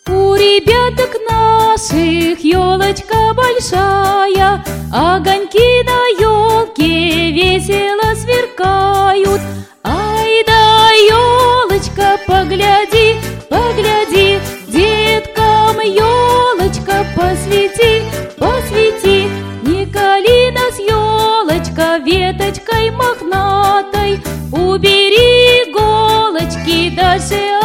У ребяток наших елочка большая, огоньки на елке весело сверкают. Ай да, елочка, погляди, погляди, деткам елочка посвети, посвети. Не кали нас, елочка, веточкой мохнатой, убери иголочки дальше